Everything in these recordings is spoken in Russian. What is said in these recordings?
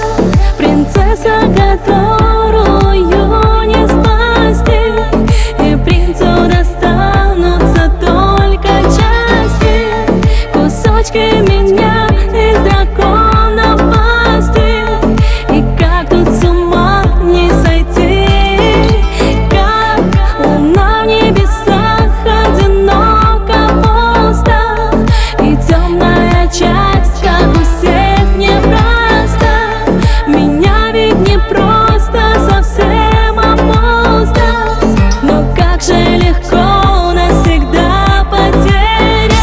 принцесса, которую не спасти, и принцу достанутся только части, кусочки меня из дракона пасти. И как тут с ума не сойти, как луна в небесах одиноко пусто, и темная часть, как у всех, непроста. Меня ведь не просто совсем опустить, но как же легко навсегда потерять.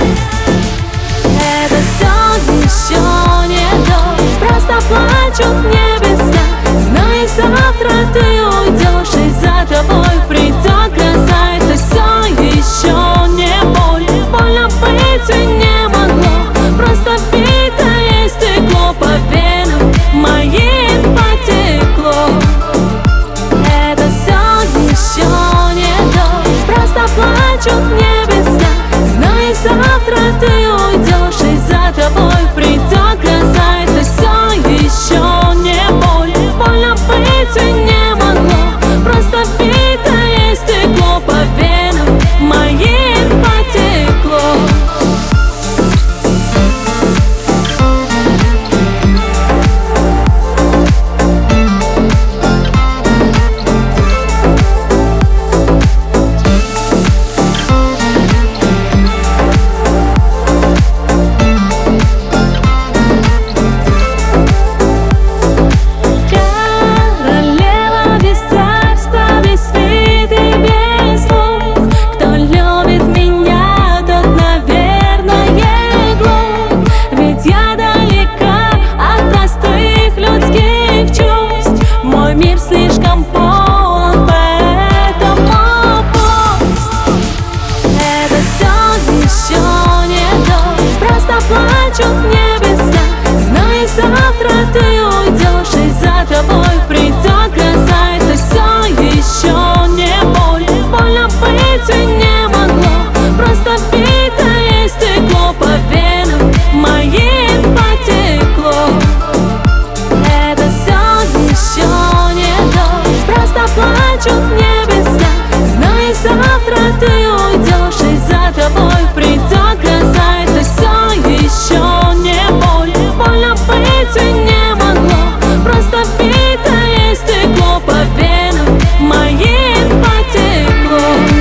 Это все еще не дождь, просто плачут небеса. Знай, завтра ты уйдешь, и за тобой придет гроза. Это все еще не боль, больно быть и не могло. Просто битое стекло по венам моим потекло. Это все еще не дождь, просто плачут небеса. Знай, завтра ты уйдешь, и за тобой придет гроза. Это все еще не боль, больно быть и не могло. Просто битое стекло по венам моим потекло. Мир слишком полон, поэтому пусть. Это все еще не дождь, просто плачут небеса. Знай, завтра ты уйдешь, и за тобой придет гроза. Это все еще не боль, больно быть и не могло. Просто битое стекло по венам моим потекло. Это все еще просто плачут небеса. Знай, завтра ты уйдешь, и за тобой придет гроза. Это все еще не боль, больно быть и не могло. Просто битое стекло по венам моим потекло.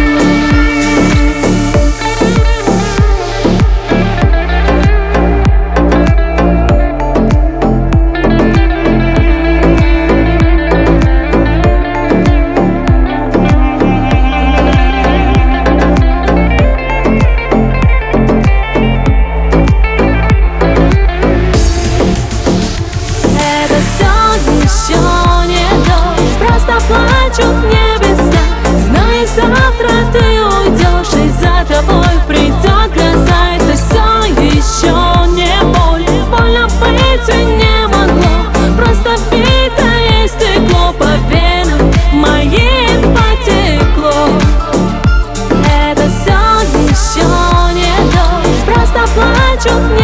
Плачут небеса. Знай, завтра ты уйдешь, и за тобой придет гроза. Это все еще не боль, больно быть и не могло. Просто битое стекло по венам моим потекло. Это все еще не дождь, просто плачут небеса.